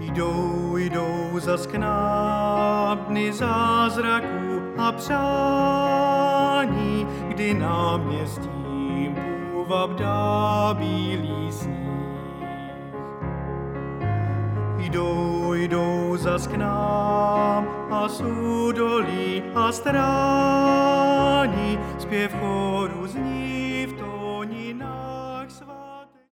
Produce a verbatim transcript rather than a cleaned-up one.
Jdou, jdou zas k nám dny zázraků a přání, kdy náměstím půvabdá bílý sníh. Jdou, jdou zas k nám a z údolí a strání zpěv choru zní v tom